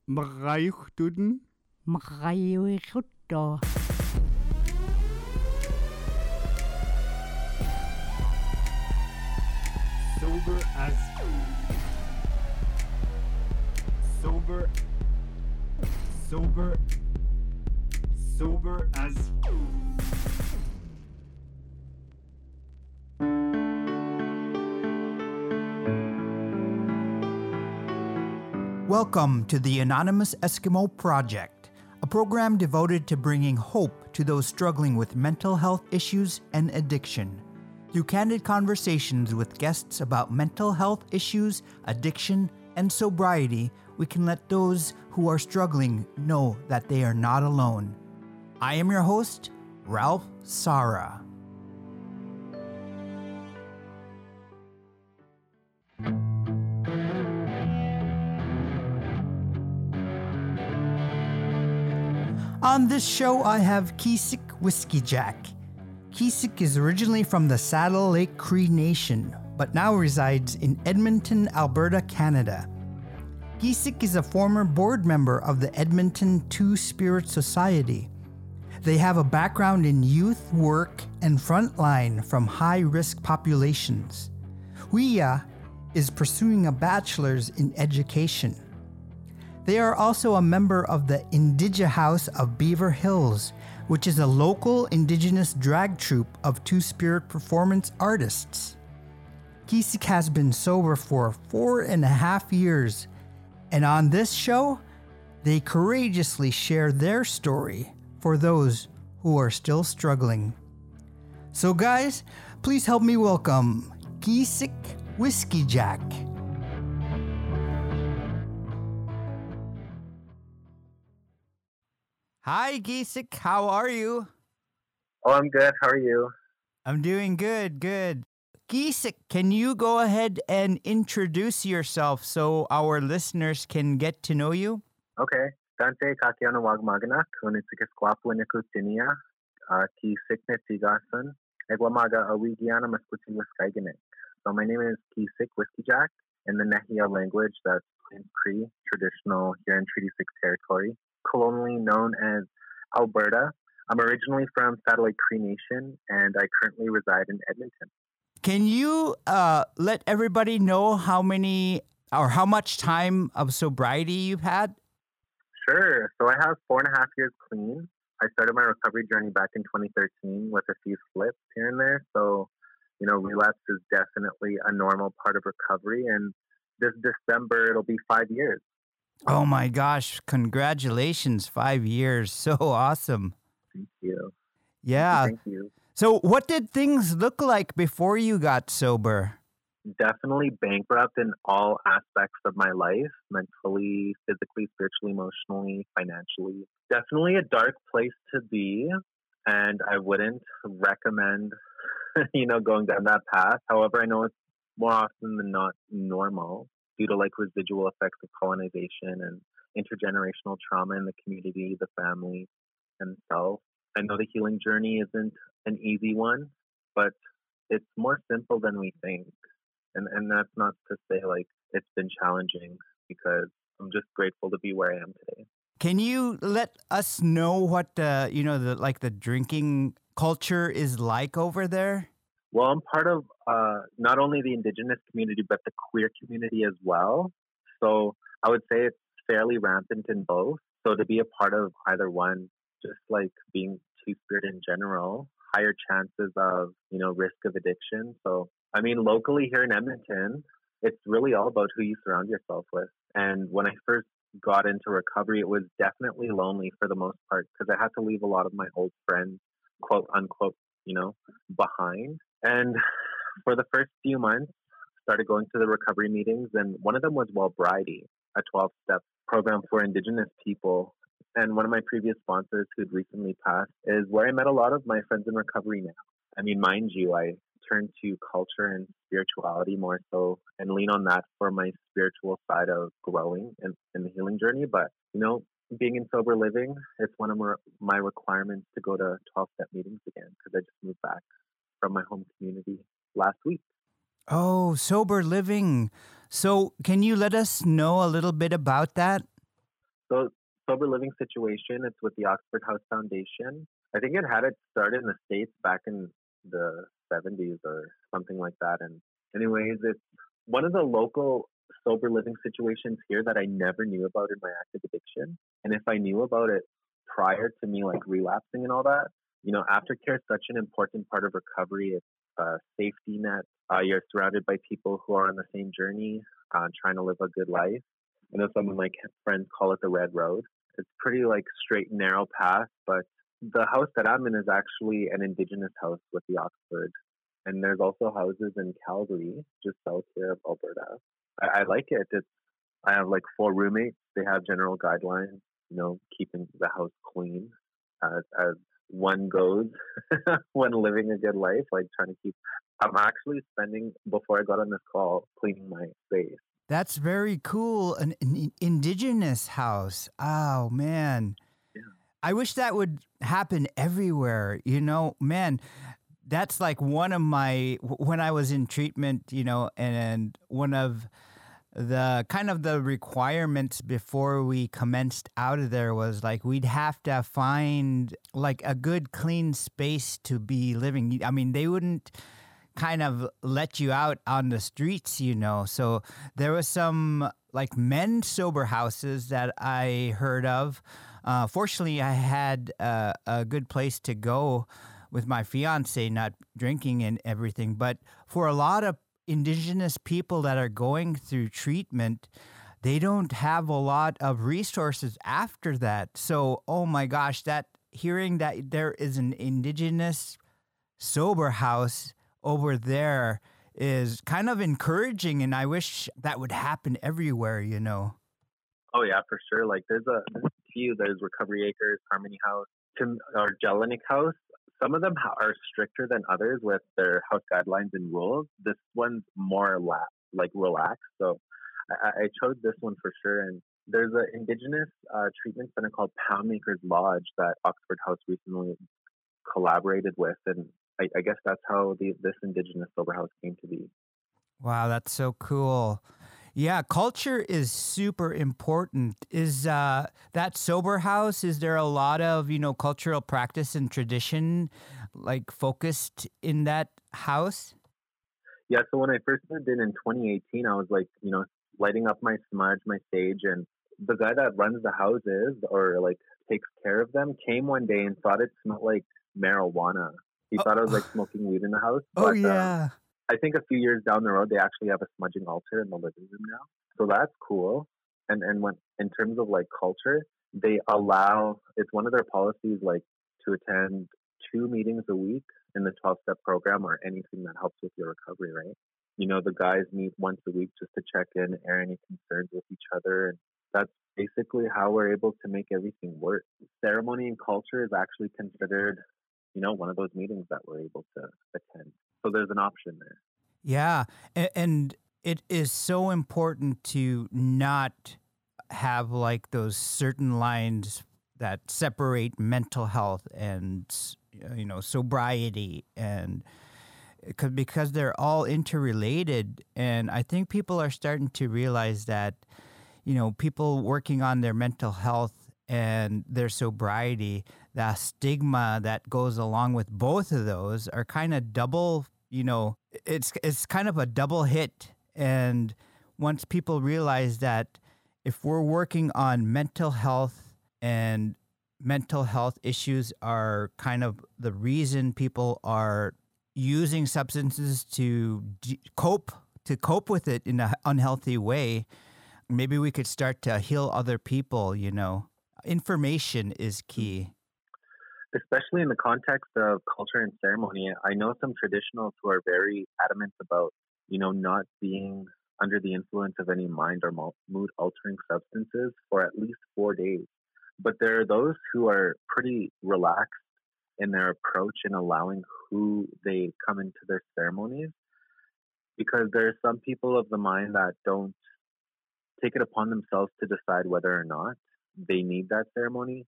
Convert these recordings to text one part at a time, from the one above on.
Makakayuhtun. Makakayuhito. Sober as. Sober. Sober. Sober as. Welcome to the Anonymous Eskimo Project, a program devoted to bringing hope to those struggling with mental health issues and addiction. Through candid conversations with guests about mental health issues, addiction, and sobriety, we can let those who are struggling know that they are not alone. I am your host, Ralph Sara. On this show, I have Keesik Whiskey Jack. Keesik is originally from the Saddle Lake Cree Nation, but now resides in Edmonton, Alberta, Canada. Keesik is a former board member of the Edmonton Two-Spirit Society. They have a background in youth work and frontline from high-risk populations. Huia is pursuing a bachelor's in education. They are also a member of the Indige House of Beaver Hills, which is a local indigenous drag troupe of Two-Spirit performance artists. Keesik has been sober for 4.5 years, and on this show, they courageously share their story for those who are still struggling. So guys, please help me welcome Keesik Whiskey Jack. Hi, Keesik. How are you? Oh, I'm good. How are you? I'm doing good. Keesik, can you go ahead and introduce yourself so our listeners can get to know you? Okay. Dante Kakiana Wagmagana, Kunitsikisquapuinakutinia, Keesik Netigasan, Egwamaga Awigiana Maskuti Wiskaiganek. So my name is Keesik Whiskey Jack. In the Nehia language, that's Plains Cree, traditional here in Treaty 6 territory, colonially known as Alberta. I'm originally from Saddle Lake Cree Nation, and I currently reside in Edmonton. Can you let everybody know how many or how much time of sobriety you've had? Sure. So I have 4.5 years clean. I started my recovery journey back in 2013 with a few slips here and there. So, relapse is definitely a normal part of recovery. And this December, it'll be 5 years. Oh my gosh, congratulations, 5 years. So awesome. Thank you. Yeah. Thank you. So what did things look like before you got sober? Definitely bankrupt in all aspects of my life, mentally, physically, spiritually, emotionally, financially. Definitely a dark place to be, and I wouldn't recommend, going down that path. However, I know it's more often than not normal due to residual effects of colonization and intergenerational trauma in the community, the family, and self. I know the healing journey isn't an easy one, but it's more simple than we think. And that's not to say it's been challenging, because I'm just grateful to be where I am today. Can you let us know what the drinking culture is like over there? Well, I'm part of not only the Indigenous community, but the queer community as well. So I would say it's fairly rampant in both. So to be a part of either one, just being Two-Spirit in general, higher chances of, risk of addiction. So, locally here in Edmonton, it's really all about who you surround yourself with. And when I first got into recovery, it was definitely lonely for the most part, because I had to leave a lot of my old friends, quote unquote, behind. And for the first few months, started going to the recovery meetings, and one of them was Wellbriety, a 12-step program for Indigenous people. And one of my previous sponsors, who'd recently passed, is where I met a lot of my friends in recovery now. Mind you, I turned to culture and spirituality more so, and lean on that for my spiritual side of growing in the healing journey. But, being in sober living, it's one of my requirements to go to 12-step meetings again, because I just moved back from my home community last week. Oh, sober living. So can you let us know a little bit about that? So sober living situation, it's with the Oxford House Foundation. I think it had it started in the States back in the 70s or something like that. And anyways, it's one of the local sober living situations here that I never knew about in my active addiction. And if I knew about it prior to me like relapsing and all that, aftercare is such an important part of recovery. It's a safety net. You're surrounded by people who are on the same journey, trying to live a good life. I know some of my friends call it the red road. It's pretty like straight and narrow path, but the house that I'm in is actually an Indigenous house with the Oxford. And there's also houses in Calgary, just south here of Alberta. I like it. I have like 4 roommates. They have general guidelines, keeping the house clean as one goes when living a good life, like trying to keep. I'm actually spending, before I got on this call, cleaning my space. That's very cool. An Indigenous house. Oh, man. Yeah. I wish that would happen everywhere. Man, that's like one of my, when I was in treatment, and one of the kind of the requirements before we commenced out of there was like we'd have to find like a good clean space to be living. I mean, they wouldn't kind of let you out on the streets, So there was some like men's sober houses that I heard of. Fortunately, I had a good place to go with my fiance, not drinking and everything. But for a lot of Indigenous people that are going through treatment, they don't have a lot of resources after that. So, oh my gosh, hearing that there is an Indigenous sober house over there is kind of encouraging, and I wish that would happen everywhere, Oh yeah, for sure. Like there's a few. There's Recovery Acres, Harmony House, or Jelinek House. Some of them are stricter than others with their house guidelines and rules. This one's more relaxed. So I chose this one for sure. And there's an Indigenous treatment center called Poundmaker's Lodge that Oxford House recently collaborated with. And I guess that's how this Indigenous sober house came to be. Wow, that's so cool. Yeah, culture is super important. Is that sober house, is there a lot of, cultural practice and tradition like focused in that house? Yeah, so when I first moved in 2018, I was like, lighting up my smudge, my sage, and the guy that runs the houses or like takes care of them came one day and thought it smelled like marijuana. He thought I was like smoking weed in the house. But, yeah. I think a few years down the road, they actually have a smudging altar in the living room now. So that's cool. And when in terms of like culture, they allow, it's one of their policies like to attend 2 meetings a week in the 12-step program or anything that helps with your recovery, right? The guys meet once a week just to check in, air any concerns with each other. And that's basically how we're able to make everything work. Ceremony and culture is actually considered, one of those meetings that we're able to attend. So there's an option there. Yeah. And it is so important to not have like those certain lines that separate mental health and, sobriety, and because they're all interrelated. And I think people are starting to realize that, people working on their mental health and their sobriety, the stigma that goes along with both of those are kind of double, it's kind of a double hit. And once people realize that if we're working on mental health, and mental health issues are kind of the reason people are using substances to cope with it in an unhealthy way, maybe we could start to heal other people, Information is key. Especially in the context of culture and ceremony. I know some traditionals who are very adamant about, not being under the influence of any mind or mood-altering substances for at least 4 days. But there are those who are pretty relaxed in their approach in allowing who they come into their ceremonies, because there are some people of the mind that don't take it upon themselves to decide whether or not they need that ceremony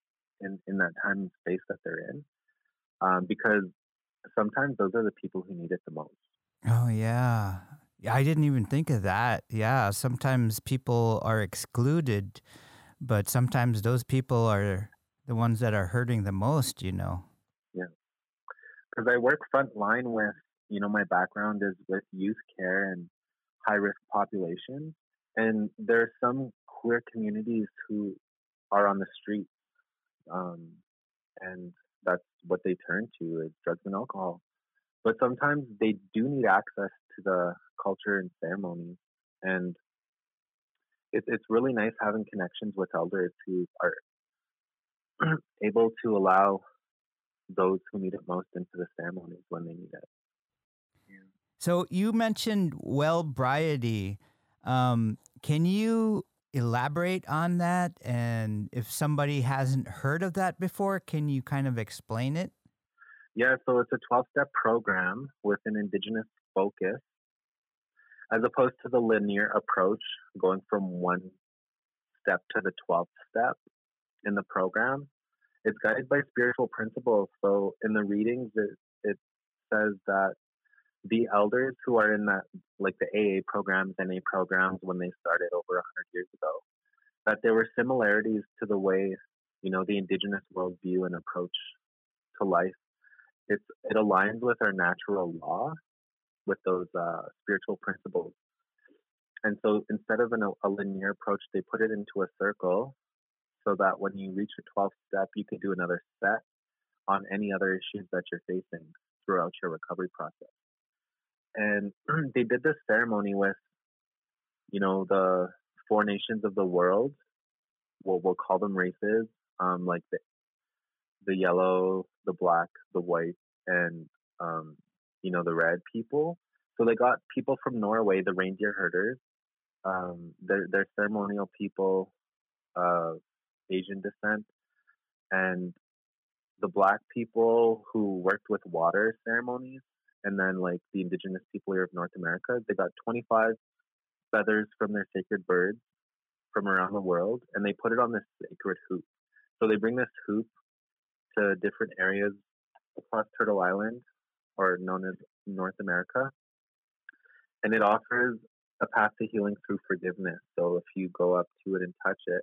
in that time and space that they're in, because sometimes those are the people who need it the most. Oh, yeah. I didn't even think of that. Yeah, sometimes people are excluded But sometimes those people are the ones that are hurting the most, you know. Yeah, because I work front line with, my background is with youth care and high risk populations, and there are some queer communities who are on the street, um, and that's what they turn to is drugs and alcohol. But sometimes they do need access to the culture and ceremonies, and it's really nice having connections with elders who are able to allow those who need it most into the ceremonies when they need it. Yeah. So you mentioned well-briety. Can you elaborate on that? And if somebody hasn't heard of that before, can you kind of explain it? Yeah, so it's a 12-step program with an Indigenous focus, as opposed to the linear approach going from one step to the 12th step in the program. It's guided by spiritual principles. So in the readings, it says that the elders who are in that, like the AA programs, NA programs, when they started over 100 years ago, that there were similarities to the way, the Indigenous worldview and approach to life. It aligns with our natural law, with those spiritual principles. And so instead of a linear approach, they put it into a circle so that when you reach a 12th step, you can do another set on any other issues that you're facing throughout your recovery process. And they did this ceremony with, the four nations of the world. We'll call them races, like the yellow, the black, the white, and the red people. So they got people from Norway, the reindeer herders. They're ceremonial people of Asian descent, and the black people who worked with water ceremonies, and then like the indigenous people here of North America. They got 25 feathers from their sacred birds from around the world, and they put it on this sacred hoop. So they bring this hoop to different areas across Turtle Island, or known as North America, and it offers a path to healing through forgiveness. So if you go up to it and touch it,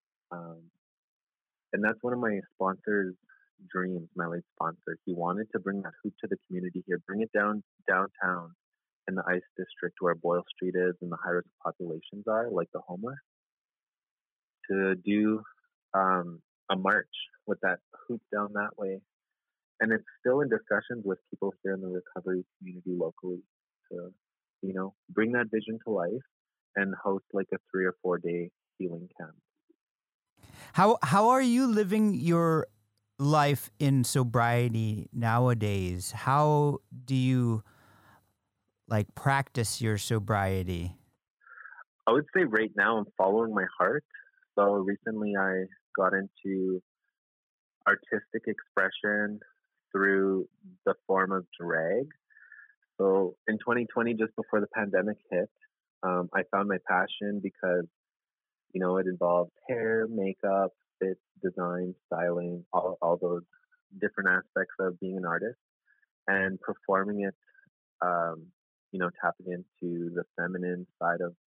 and that's one of my sponsors' dreams. My late sponsor, he wanted to bring that hoop to the community here, bring it downtown in the Ice District where Boyle Street is and the high risk populations are, like the homeless, to do a march with that hoop down that way. And it's still in discussions with people here in the recovery community locally to, bring that vision to life and host like a 3 or 4 day healing camp. How are you living your life in sobriety nowadays? How do you like practice your sobriety? I would say right now I'm following my heart. So recently I got into artistic expression through the form of drag. So in 2020, just before the pandemic hit, I found my passion because, it involved hair, makeup, fit, design, styling, all those different aspects of being an artist, and performing it, tapping into the feminine side of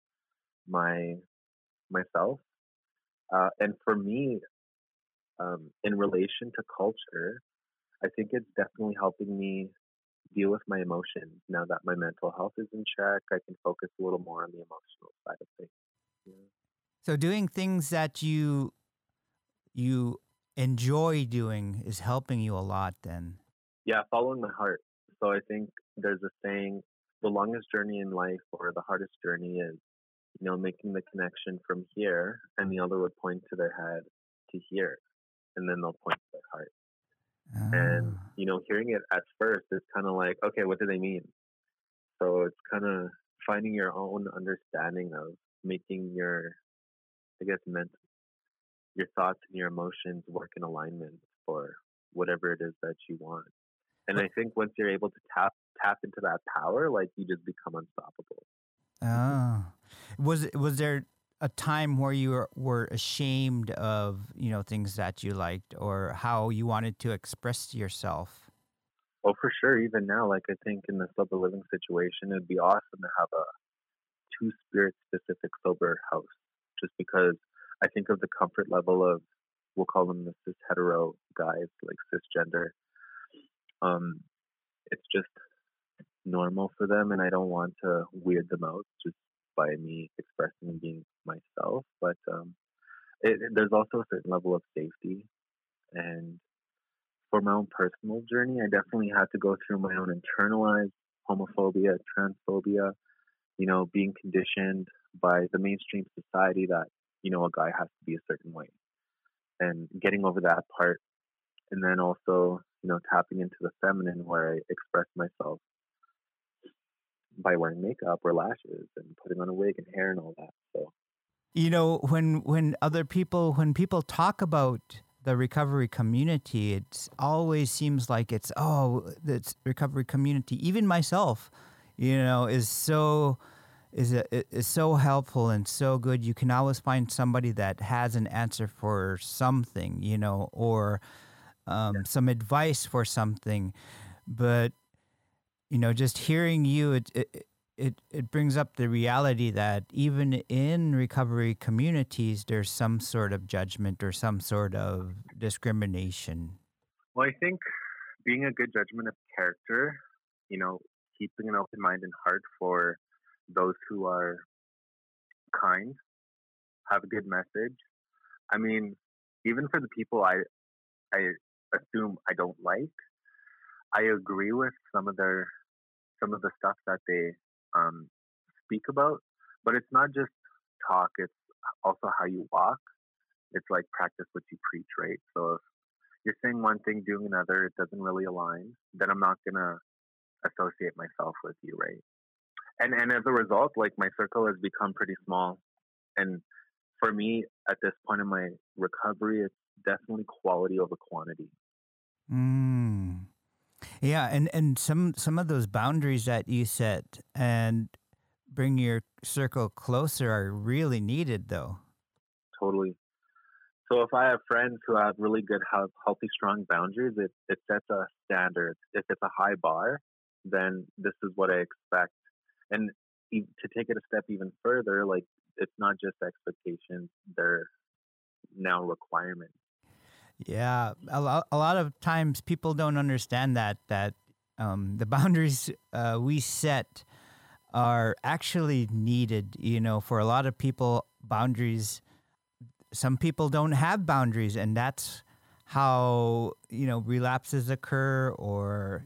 myself. And for me, in relation to culture, I think it's definitely helping me deal with my emotions. Now that my mental health is in check, I can focus a little more on the emotional side of things. Yeah. So doing things that you enjoy doing is helping you a lot then. Yeah, following my heart. So I think there's a saying, the longest journey in life or the hardest journey is, making the connection from here, and the other would point to their head to here, and then they'll point to their heart. And, Ah. hearing it at first is kind of like, okay, what do they mean? So it's kind of finding your own understanding of making your, I guess, your thoughts and your emotions work in alignment for whatever it is that you want. And I think once you're able to tap into that power, like you just become unstoppable. Oh. Was there a time where you were ashamed of, things that you liked or how you wanted to express yourself? Oh, for sure. Even now, like I think in the sober living situation, it'd be awesome to have a two spirit specific sober house, just because I think of the comfort level of, we'll call them the cis hetero guys, like cisgender. Um, it's just normal for them, and I don't want to weird them out just by me expressing and being myself. But there's also a certain level of safety. And for my own personal journey, I definitely had to go through my own internalized homophobia, transphobia, being conditioned by the mainstream society that, a guy has to be a certain way, and getting over that part. And then also, tapping into the feminine where I express myself by wearing makeup or lashes and putting on a wig and hair and all that. So, when people talk about the recovery community, it always seems like it's recovery community. Even myself, is so helpful and so good. You can always find somebody that has an answer for something, or some advice for something. But just hearing you, it brings up the reality that even in recovery communities, there's some sort of judgment or some sort of discrimination. Well, I think being a good judgment of character, keeping an open mind and heart for those who are kind, have a good message. I mean, even for the people I assume I don't like, I agree with some of the stuff that they speak about, but it's not just talk, it's also how you walk. It's like practice what you preach, right? So if you're saying one thing, doing another, it doesn't really align, then I'm not going to associate myself with you, right? And as a result, like, my circle has become pretty small. And for me, at this point in my recovery, it's definitely quality over quantity. Yeah, and some of those boundaries that you set and bring your circle closer are really needed, though. Totally. So if I have friends who have really good, healthy, strong boundaries, it sets a standard. If it's a high bar, then this is what I expect. And to take it a step even further, like, it's not just expectations, they're now requirements. Yeah, a lot of times people don't understand that the boundaries we set are actually needed. For a lot of people, boundaries. Some people don't have boundaries, and that's how relapses occur, or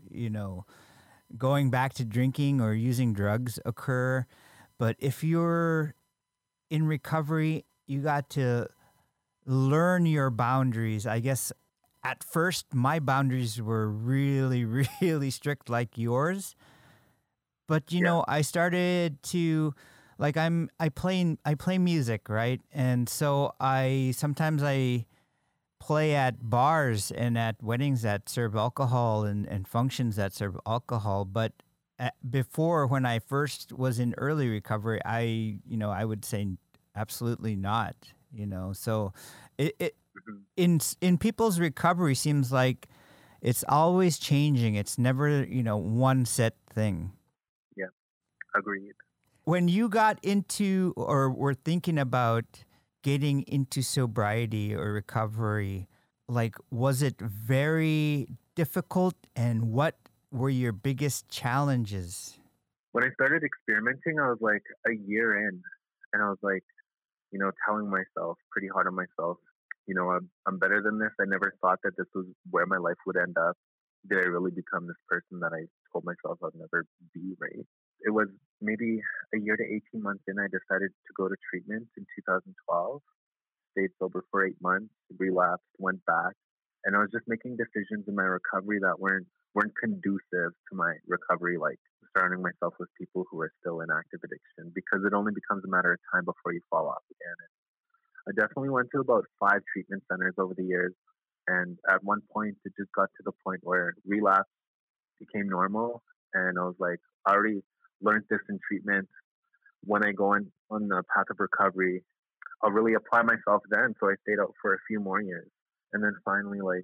going back to drinking or using drugs occur. But if you're in recovery, you got to learn your boundaries. I guess at first my boundaries were really, really strict like yours. But I started to, like, I play music, right? And so sometimes I play at bars and at weddings that serve alcohol and functions that serve alcohol. But before, when I first was in early recovery, I would say absolutely not. So it in people's recovery seems like it's always changing. It's never one set thing. Yeah, agreed. When you got into or were thinking about getting into sobriety or recovery, like, was it very difficult, and what were your biggest challenges? When I started experimenting, I was like a year in, and I was like, telling myself pretty hard on myself, I'm better than this. I never thought that this was where my life would end up. Did I really become this person that I told myself I'd never be, right? It was maybe a year to 18 months in, I decided to go to treatment in 2012, stayed sober for 8 months, relapsed, went back. And I was just making decisions in my recovery that weren't conducive to my recovery, like surrounding myself with people who are still in active addiction, because it only becomes a matter of time before you fall off again. And I definitely went to about 5 treatment centers over the years. And at one point, it just got to the point where relapse became normal. And I was like, I already learned this in treatment. When I go on the path of recovery, I'll really apply myself then. So I stayed out for a few more years. And then finally, like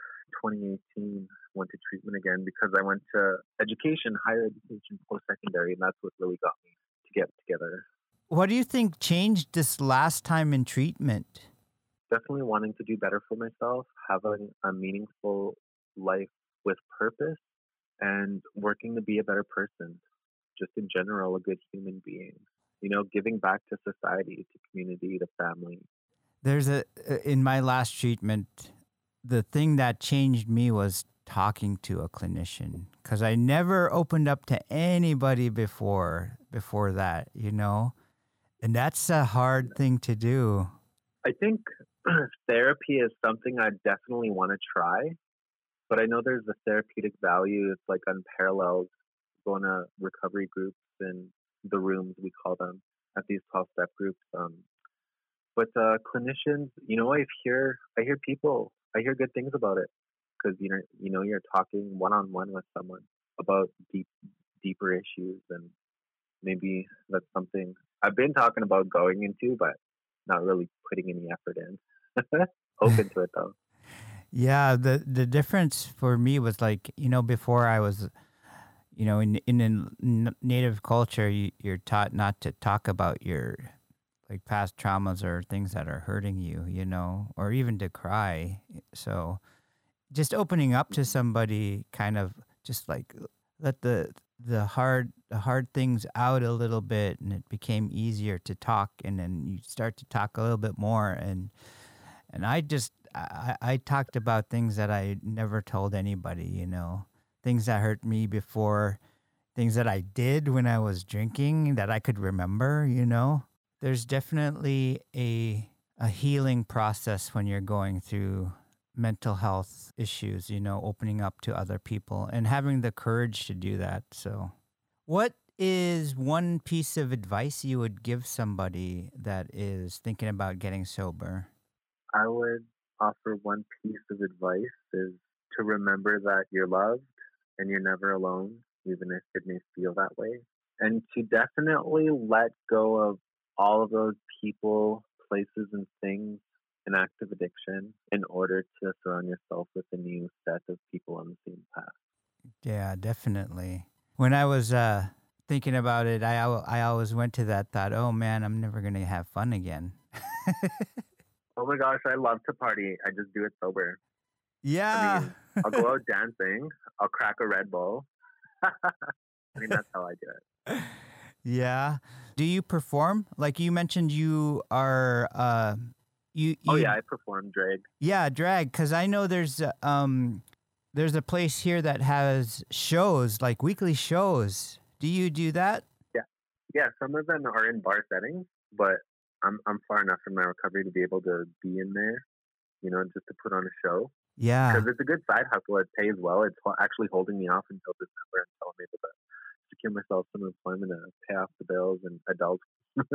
2018, went to treatment again because I went to education, higher education, post-secondary, and that's what really got me to get together. What do you think changed this last time in treatment? Definitely wanting to do better for myself, having a meaningful life with purpose, and working to be a better person. Just in general, a good human being. Giving back to society, to community, to family. There's in my last treatment, the thing that changed me was talking to a clinician because I never opened up to anybody before that, and that's a hard thing to do. I think therapy is something I definitely want to try, but I know there's a therapeutic value. It's like unparalleled going to recovery groups and the rooms, we call them, at these 12-step groups. But clinicians, I hear people, I hear good things about it because you're talking one-on-one with someone about deeper issues, and maybe that's something I've been talking about going into, but not really putting any effort in. Open to it though. Yeah, the difference for me was like, before I was, in native culture, you're taught not to talk about your like past traumas or things that are hurting you, or even to cry. So just opening up to somebody kind of just like let the hard things out a little bit, and it became easier to talk, and then you start to talk a little bit more, and I talked about things that I never told anybody, things that hurt me before, things that I did when I was drinking that I could remember, There's definitely a healing process when you're going through mental health issues, opening up to other people and having the courage to do that. So, what is one piece of advice you would give somebody that is thinking about getting sober? I would offer one piece of advice is to remember that you're loved and you're never alone, even if it may feel that way. And to definitely let go of all of those people, places, and things in active addiction in order to surround yourself with a new set of people on the same path. Yeah, definitely. When I was thinking about it, I always went to that thought, oh man, I'm never going to have fun again. Oh my gosh, I love to party. I just do it sober. Yeah. I'll go out dancing. I'll crack a Red Bull. That's how I do it. Yeah. Do you perform? Like you mentioned, you are. Oh yeah, I perform drag. Yeah, drag. Because I know there's a place here that has shows, like weekly shows. Do you do that? Yeah. Some of them are in bar settings, but I'm far enough from my recovery to be able to be in there, just to put on a show. Yeah. Because it's a good side hustle. It pays well. It's actually holding me off until December until I'm able to secure myself some employment to pay off the bills and adults.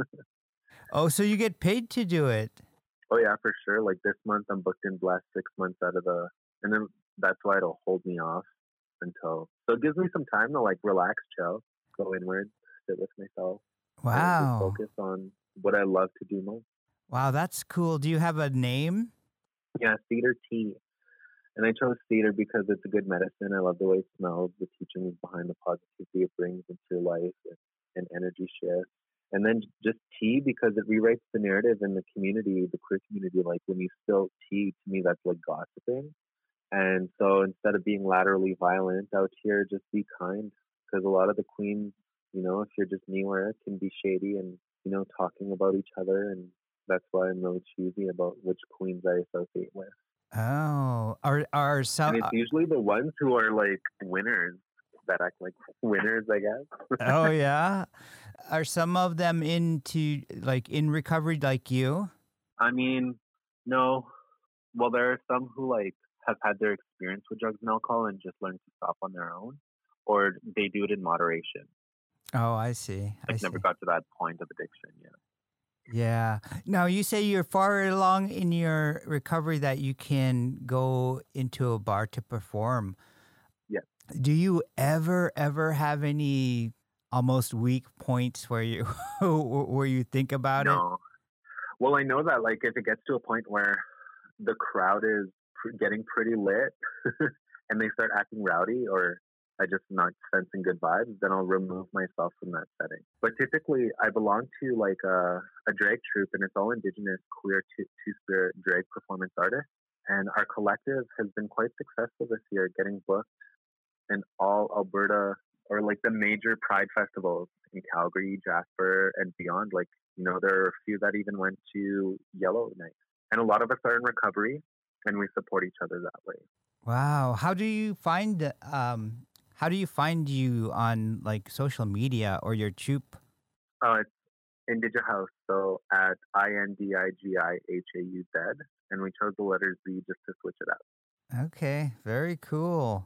Oh, so you get paid to do it? Oh yeah, for sure. Like this month, I'm booked in the last 6 months and then that's why it'll hold me off until. So it gives me some time to like relax, chill, go inward, sit with myself. Wow. And just focus on what I love to do most. Wow, that's cool. Do you have a name? Yeah, Cedar Tea. And I chose cedar because it's a good medicine. I love the way it smells, the teachings behind the positivity it brings into your life and energy shift. And then just tea because it rewrites the narrative in the community, the queer community. Like when you spill tea, to me, that's like gossiping. And so instead of being laterally violent out here, just be kind. Because a lot of the queens, if you're just newer, can be shady and, talking about each other. And that's why I'm really choosy about which queens I associate with. Oh, are some? And it's usually the ones who are like winners that act like winners, I guess. Oh yeah, are some of them in recovery like you? I mean, no. Well, there are some who like have had their experience with drugs and alcohol and just learned to stop on their own, or they do it in moderation. Oh, I see. Like never got to that point of addiction yet. Yeah. Now, you say you're far along in your recovery that you can go into a bar to perform. Yeah. Do you ever have any almost weak points where you where you think about it? No. Well, I know that like if it gets to a point where the crowd is getting pretty lit and they start acting rowdy or I just am not sensing good vibes, then I'll remove myself from that setting. But typically, I belong to like a drag troupe, and it's all Indigenous queer two-spirit drag performance artists. And our collective has been quite successful this year, getting booked in all Alberta or like the major pride festivals in Calgary, Jasper, and beyond. Like, there are a few that even went to Yellowknife. And a lot of us are in recovery, and we support each other that way. Wow. How do you find you on like social media or your troupe? It's Indigihouse, so at INDIGIHAUZ, and we chose the letter Z just to switch it up. Okay, very cool.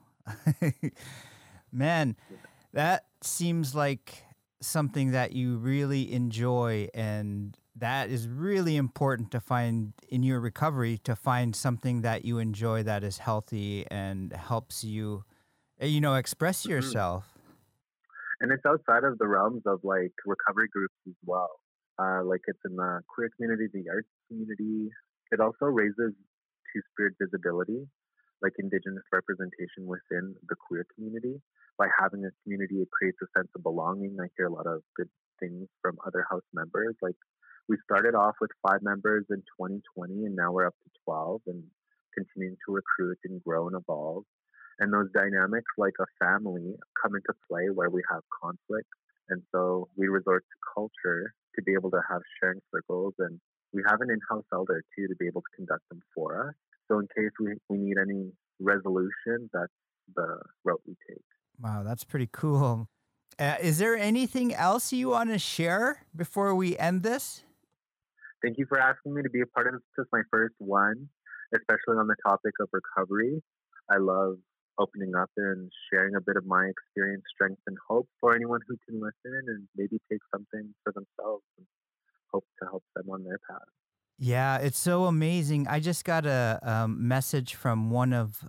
Man, that seems like something that you really enjoy, and that is really important to find in your recovery, to find something that you enjoy that is healthy and helps you, express yourself. And it's outside of the realms of like recovery groups as well. Like it's in the queer community, the arts community. It also raises two-spirit visibility, like Indigenous representation within the queer community. By having a community, it creates a sense of belonging. I hear a lot of good things from other house members. Like we started off with 5 members in 2020, and now we're up to 12 and continuing to recruit and grow and evolve. And those dynamics, like a family, come into play where we have conflict. And so we resort to culture to be able to have sharing circles. And we have an in-house elder, too, to be able to conduct them for us. So in case we need any resolution, that's the route we take. Wow, that's pretty cool. Is there anything else you want to share before we end this? Thank you for asking me to be a part of this. This is my first one, especially on the topic of recovery. I love opening up and sharing a bit of my experience, strength, and hope for anyone who can listen and maybe take something for themselves and hope to help them on their path. Yeah, it's so amazing. I just got a message from one of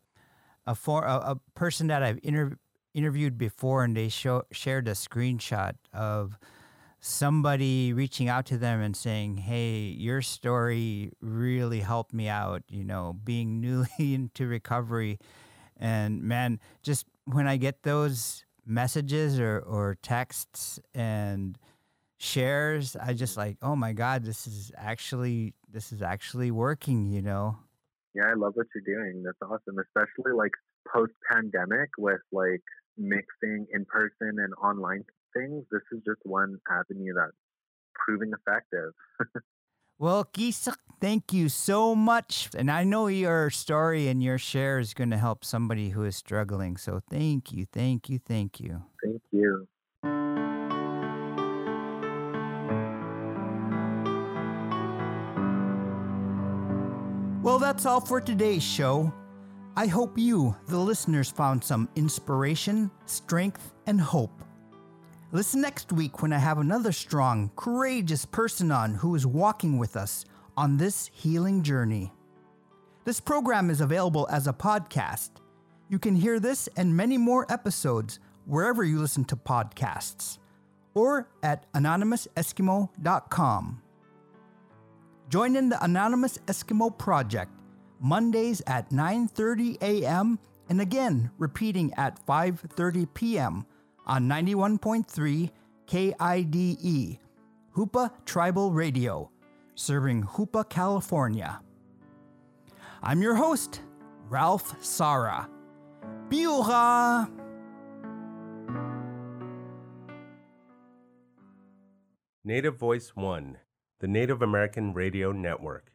a person that I've interviewed before, and they shared a screenshot of somebody reaching out to them and saying, "Hey, your story really helped me out, being newly into recovery." And man, just when I get those messages or texts and shares, I just like, oh my God, this is actually working, Yeah, I love what you're doing. That's awesome, especially like post-pandemic with like mixing in-person and online things. This is just one avenue that's proving effective. Well, Kisak, thank you so much. And I know your story and your share is going to help somebody who is struggling. So thank you, thank you, thank you. Thank you. Well, that's all for today's show. I hope you, the listeners, found some inspiration, strength, and hope. Listen next week when I have another strong, courageous person on who is walking with us on this healing journey. This program is available as a podcast. You can hear this and many more episodes wherever you listen to podcasts or at anonymouseskimo.com. Join in the Anonymous Eskimo Project Mondays at 9:30 a.m. and again repeating at 5:30 p.m. on 91.3 KIDE, Hoopa Tribal Radio, serving Hoopa, California. I'm your host, Ralph Sara. Biuha! Native Voice One, the Native American Radio Network.